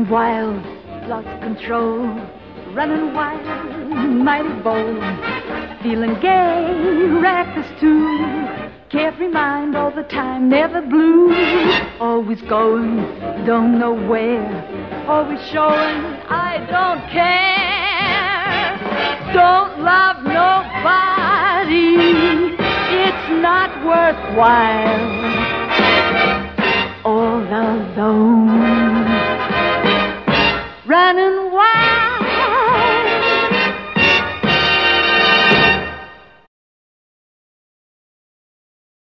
Running wild, lost control. Running wild, mighty bold. Feeling gay, reckless too. Carefree mind all the time, never blue. Always going, don't know where. Always showing, I don't care. Don't love nobody, it's not worthwhile. All alone.